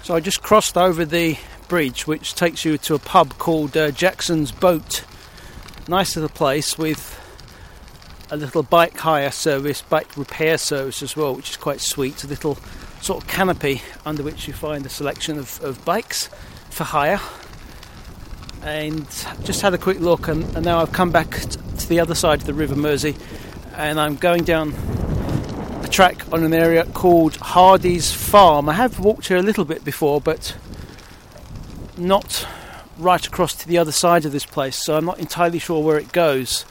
So I just crossed over the bridge, which takes you to a pub called Jackson's Boat. Nice little place with a little bike hire service, bike repair service as well, which is quite sweet. A little sort of canopy under which you find a selection of bikes for hire. And just had a quick look, and now I've come back to the other side of the River Mersey, and I'm going down a track on an area called Hardy's Farm. I have walked here a little bit before, but not right across to the other side of this place, so I'm not entirely sure where it goes.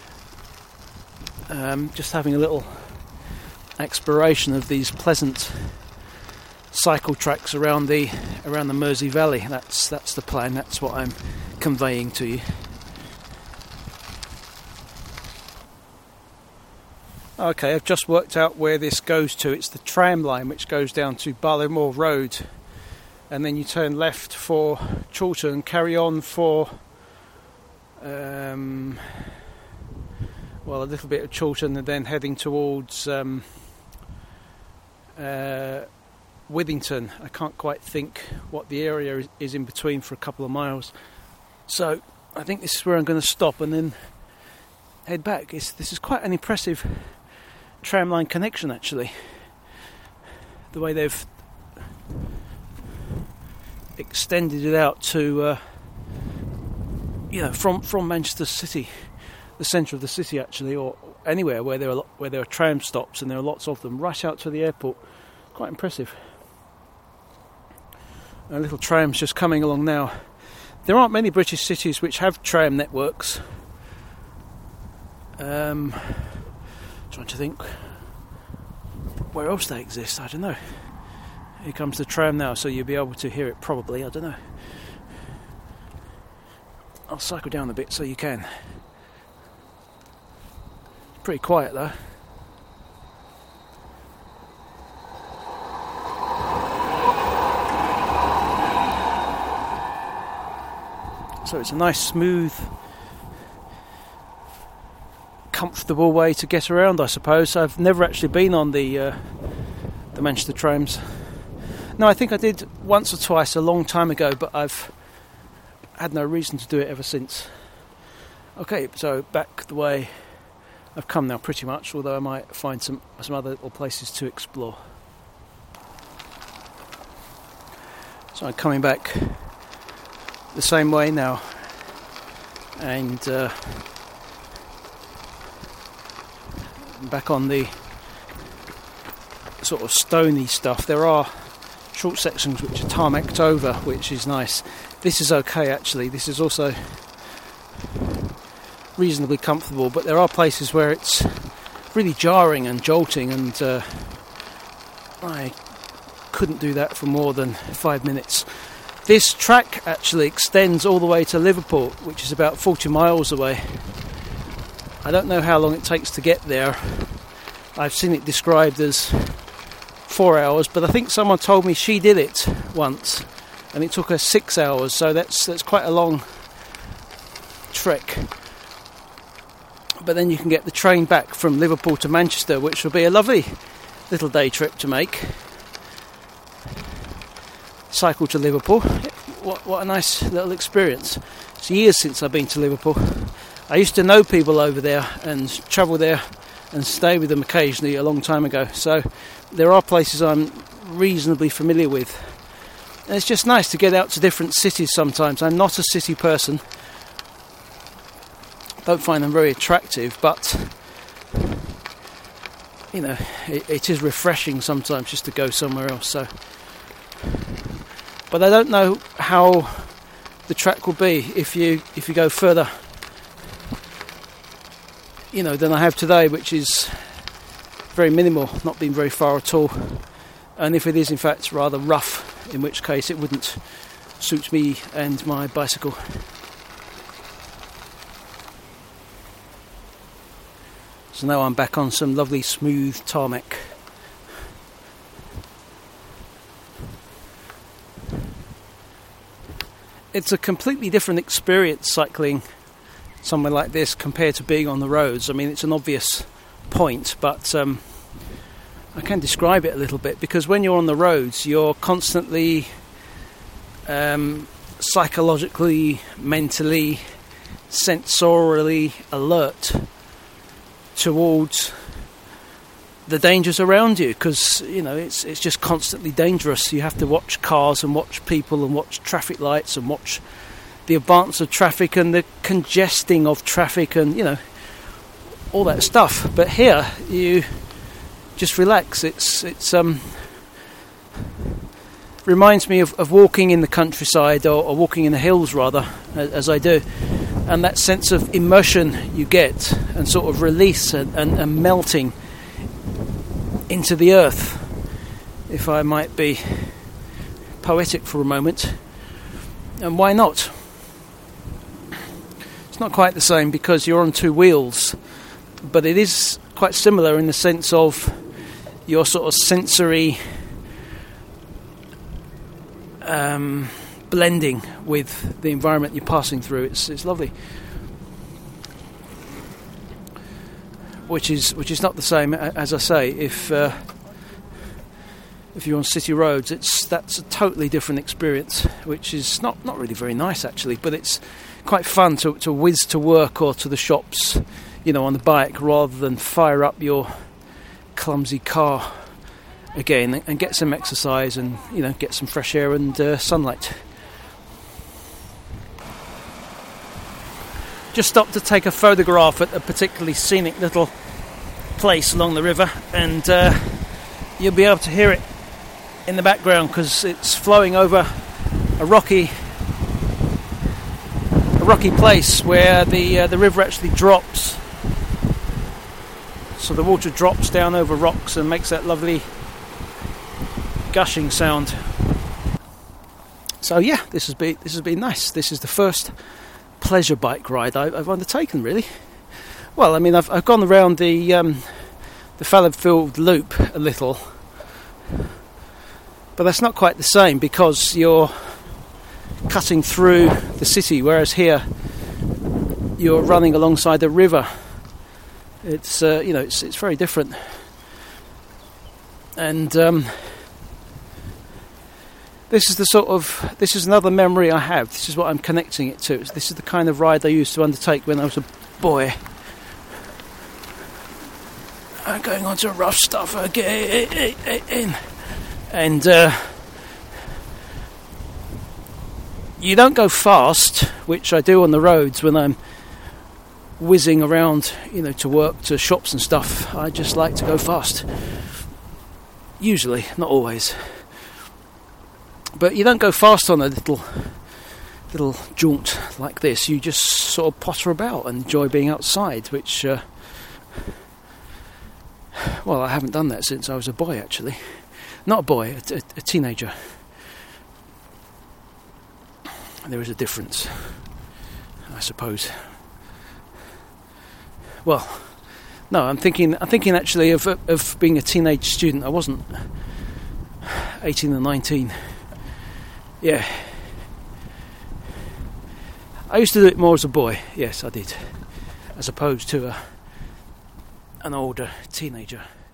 Just having a little exploration of these pleasant cycle tracks around the Mersey Valley. That's the plan. That's what I'm conveying to you. Okay, I've just worked out where this goes to. It's the tram line which goes down to Barlowmoor Road, and then you turn left for Chorlton and carry on for a little bit of Chorlton, and then heading towards Withington. I can't quite think what the area is in between for a couple of miles. So I think this is where I'm going to stop and then head back. This is quite an impressive tramline connection, actually. The way they've extended it out to, from Manchester City, the centre of the city, actually, or anywhere where there are tram stops, and there are lots of them, right out to the airport. Quite impressive. A little tram's just coming along now. There aren't many British cities which have tram networks. Trying to think where else they exist. I don't know. Here comes the tram now, so you'll be able to hear it probably. I don't know. I'll cycle down a bit so you can. It's pretty quiet though. So it's a nice, smooth, comfortable way to get around, I suppose. I've never actually been on the Manchester trams. No, I think I did once or twice a long time ago, but I've had no reason to do it ever since. Okay, so back the way I've come now, pretty much, although I might find some other little places to explore. So I'm coming back the same way now, and back on the sort of stony stuff. There are short sections which are tarmacked over, which is nice. This is okay, actually. This is also reasonably comfortable, but there are places where it's really jarring and jolting, and I couldn't do that for more than 5 minutes. This track actually extends all the way to Liverpool, which is about 40 miles away. I don't know how long it takes to get there. I've seen it described as 4 hours, but I think someone told me she did it once and it took her 6 hours, so that's quite a long trek. But then you can get the train back from Liverpool to Manchester, which will be a lovely little day trip to make. Cycle to Liverpool. What a nice little experience. It's years since I've been to Liverpool. I used to know people over there and travel there and stay with them occasionally a long time ago, so there are places I'm reasonably familiar with. And it's just nice to get out to different cities sometimes. I'm not a city person. Don't find them very attractive, but it is refreshing sometimes just to go somewhere else. So, but I don't know how the track will be if you go further, than I have today, which is very minimal, not being very far at all. And if it is in fact rather rough, in which case it wouldn't suit me and my bicycle. So now I'm back on some lovely smooth tarmac. It's a completely different experience cycling somewhere like this compared to being on the roads. I mean, it's an obvious point, but I can describe it a little bit, because when you're on the roads, you're constantly psychologically, mentally, sensorially alert towards the dangers around you, because it's just constantly dangerous. You have to watch cars and watch people and watch traffic lights and watch the advance of traffic and the congesting of traffic and all that stuff. But here you just relax. It's reminds me of walking in the countryside or walking in the hills rather, as I do, and that sense of immersion you get and sort of release and melting into the earth, if I might be poetic for a moment. And why not? It's not quite the same because you're on two wheels, but it is quite similar in the sense of your sort of sensory blending with the environment you're passing through. It's lovely. Which is not the same, as I say, if you're on city roads. That's a totally different experience, which is not really very nice actually, but it's quite fun to whiz to work or to the shops, on the bike, rather than fire up your clumsy car again and get some exercise and get some fresh air and sunlight. Just stopped to take a photograph at a particularly scenic little place along the river, and you'll be able to hear it in the background because it's flowing over a rocky place where the river actually drops. So the water drops down over rocks and makes that lovely gushing sound. So yeah, this has been nice. This is the first pleasure bike ride I've undertaken, really. Well, I mean, I've gone around the Fallowfield Loop a little, but that's not quite the same because you're cutting through the city, whereas here you're running alongside the river. It's it's very different, and this is another memory I have. This is what I'm connecting it to. This is the kind of ride I used to undertake when I was a boy. I'm going on to rough stuff again. And you don't go fast, which I do on the roads when I'm whizzing around, to work, to shops and stuff. I just like to go fast. Usually, not always. But you don't go fast on a little jaunt like this. You just sort of potter about and enjoy being outside, which, I haven't done that since I was a boy, actually. Not a boy, a teenager. There is a difference, I suppose. Well, no, I'm thinking actually of being a teenage student. I wasn't 18 or 19. Yeah. I used to do it more as a boy. Yes, I did. As opposed to an older teenager.